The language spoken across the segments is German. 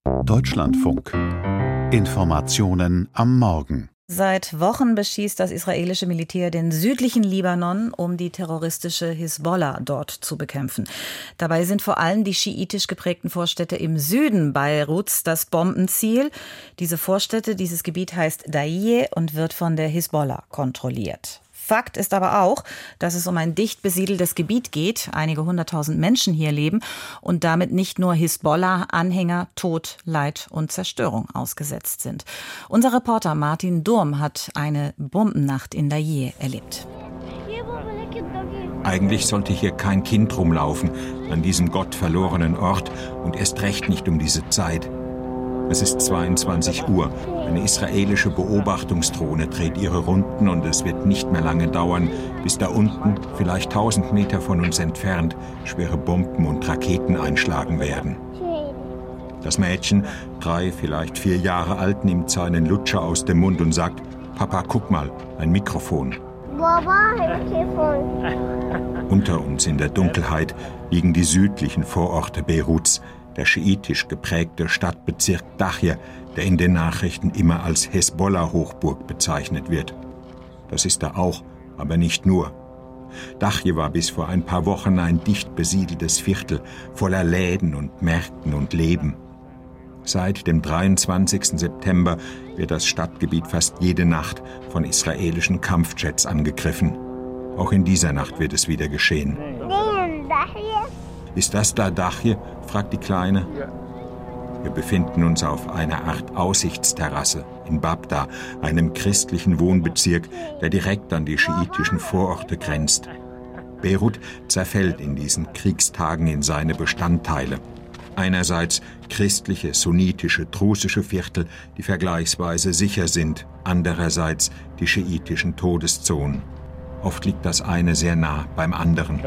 Deutschlandfunk. Informationen am Morgen. Seit Wochen beschießt das israelische Militär den südlichen Libanon, um die terroristische Hisbollah dort zu bekämpfen. Dabei sind vor allem die schiitisch geprägten Vorstädte im Süden Beiruts das Bombenziel. Dieses Gebiet heißt Daiyeh und wird von der Hisbollah kontrolliert. Fakt ist aber auch, dass es um ein dicht besiedeltes Gebiet geht. Einige 100.000 Menschen hier leben und damit nicht nur Hisbollah-Anhänger Tod, Leid und Zerstörung ausgesetzt sind. Unser Reporter Martin Durm hat eine Bombennacht in Daiyeh erlebt. Eigentlich sollte hier kein Kind rumlaufen, an diesem gottverlorenen Ort und erst recht nicht um diese Zeit. Es ist 22 Uhr. Eine israelische Beobachtungsdrohne dreht ihre Runden und es wird nicht mehr lange dauern, bis da unten, vielleicht 1000 Meter von uns entfernt, schwere Bomben und Raketen einschlagen werden. Das Mädchen, 3, vielleicht 4 Jahre alt, nimmt seinen Lutscher aus dem Mund und sagt: Papa, guck mal, ein Mikrofon. Unter uns in der Dunkelheit liegen die südlichen Vororte Beiruts, der schiitisch geprägte Stadtbezirk Daiyeh, der in den Nachrichten immer als Hisbollah-Hochburg bezeichnet wird. Das ist er auch, aber nicht nur. Daiyeh war bis vor ein paar Wochen ein dicht besiedeltes Viertel, voller Läden und Märkten und Leben. Seit dem 23. September wird das Stadtgebiet fast jede Nacht von israelischen Kampfjets angegriffen. Auch in dieser Nacht wird es wieder geschehen. Ist das da Daiyeh? Fragt die Kleine. Wir befinden uns auf einer Art Aussichtsterrasse in Babda, einem christlichen Wohnbezirk, der direkt an die schiitischen Vororte grenzt. Beirut zerfällt in diesen Kriegstagen in seine Bestandteile. Einerseits christliche, sunnitische, drusische Viertel, die vergleichsweise sicher sind, andererseits die schiitischen Todeszonen. Oft liegt das eine sehr nah beim anderen.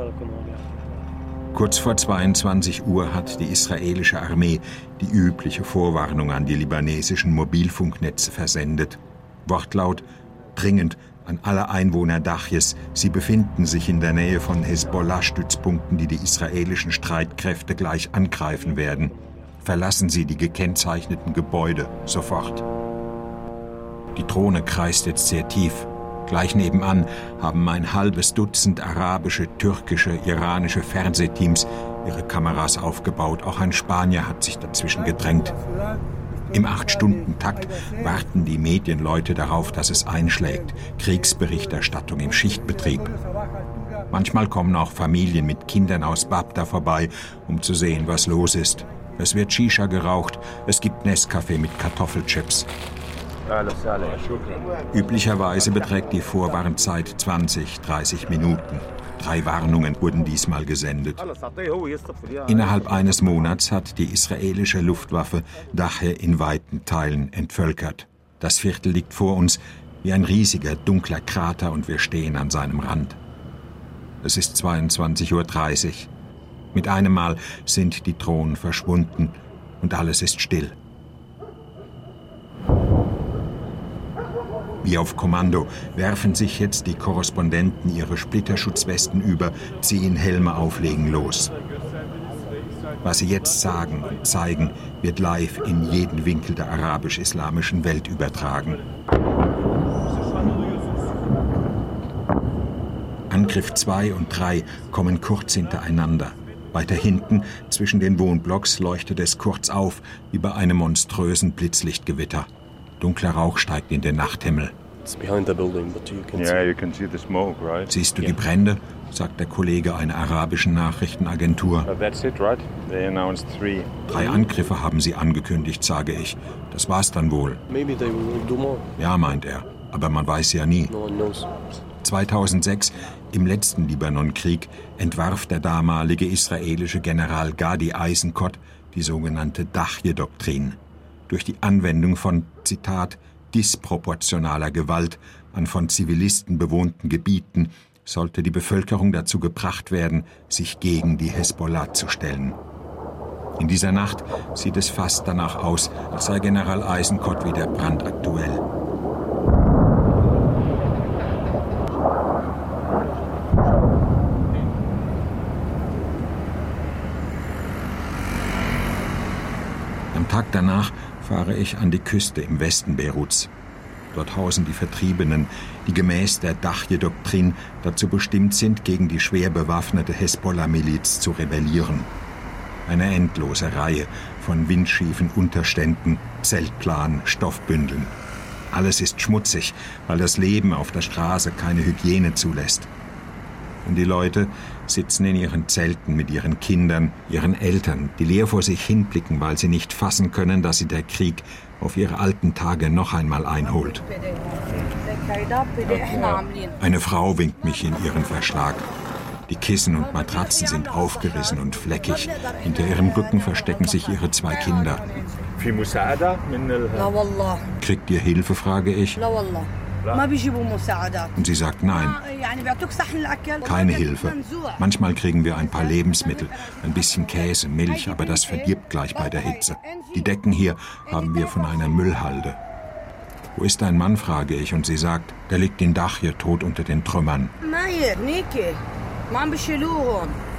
Kurz vor 22 Uhr hat die israelische Armee die übliche Vorwarnung an die libanesischen Mobilfunknetze versendet. Wortlaut: dringend an alle Einwohner Daiyehs, sie befinden sich in der Nähe von Hisbollah-Stützpunkten, die die israelischen Streitkräfte gleich angreifen werden. Verlassen Sie die gekennzeichneten Gebäude sofort. Die Drohne kreist jetzt sehr tief. Gleich nebenan haben ein halbes Dutzend arabische, türkische, iranische Fernsehteams ihre Kameras aufgebaut. Auch ein Spanier hat sich dazwischen gedrängt. Im 8-Stunden-Takt warten die Medienleute darauf, dass es einschlägt. Kriegsberichterstattung im Schichtbetrieb. Manchmal kommen auch Familien mit Kindern aus Babda vorbei, um zu sehen, was los ist. Es wird Shisha geraucht, es gibt Nescafé mit Kartoffelchips. Üblicherweise beträgt die Vorwarnzeit 20-30 Minuten. 3 Warnungen wurden diesmal gesendet. Innerhalb eines Monats hat die israelische Luftwaffe Daiyeh in weiten Teilen entvölkert. Das Viertel liegt vor uns wie ein riesiger, dunkler Krater und wir stehen an seinem Rand. Es ist 22:30 Uhr. Mit einem Mal sind die Drohnen verschwunden und alles ist still. Wie auf Kommando werfen sich jetzt die Korrespondenten ihre Splitterschutzwesten über, ziehen Helme auf, legen los. Was sie jetzt sagen und zeigen, wird live in jeden Winkel der arabisch-islamischen Welt übertragen. Angriff 2 und 3 kommen kurz hintereinander. Weiter hinten, zwischen den Wohnblocks, leuchtet es kurz auf, wie bei einem monströsen Blitzlichtgewitter. Dunkler Rauch steigt in den Nachthimmel. Siehst du die Brände? Sagt der Kollege einer arabischen Nachrichtenagentur. 3 Angriffe haben sie angekündigt, sage ich. Das war's dann wohl. Ja, meint er. Aber man weiß ja nie. 2006, im letzten Libanonkrieg, entwarf der damalige israelische General Gadi Eisenkot die sogenannte Daiyeh-Doktrin. Durch die Anwendung von, Zitat, disproportionaler Gewalt an von Zivilisten bewohnten Gebieten sollte die Bevölkerung dazu gebracht werden, sich gegen die Hisbollah zu stellen. In dieser Nacht sieht es fast danach aus, als sei General Eisenkot wieder brandaktuell. Am Tag danach fahre ich an die Küste im Westen Beiruts. Dort hausen die Vertriebenen, die gemäß der Dachje-Doktrin dazu bestimmt sind, gegen die schwer bewaffnete Hezbollah-Miliz zu rebellieren. Eine endlose Reihe von windschiefen Unterständen, Zeltplan, Stoffbündeln. Alles ist schmutzig, weil das Leben auf der Straße keine Hygiene zulässt. Und die Leute sitzen in ihren Zelten mit ihren Kindern, ihren Eltern, die leer vor sich hinblicken, weil sie nicht fassen können, dass sie der Krieg auf ihre alten Tage noch einmal einholt. Eine Frau winkt mich in ihren Verschlag. Die Kissen und Matratzen sind aufgerissen und fleckig. Hinter ihrem Rücken verstecken sich ihre 2 Kinder. Kriegt ihr Hilfe, frage ich. Und sie sagt nein. Keine Hilfe. Manchmal kriegen wir ein paar Lebensmittel, ein bisschen Käse, Milch, aber das verdirbt gleich bei der Hitze. Die Decken hier haben wir von einer Müllhalde. Wo ist dein Mann, frage ich, und sie sagt, der liegt in Dachje tot unter den Trümmern.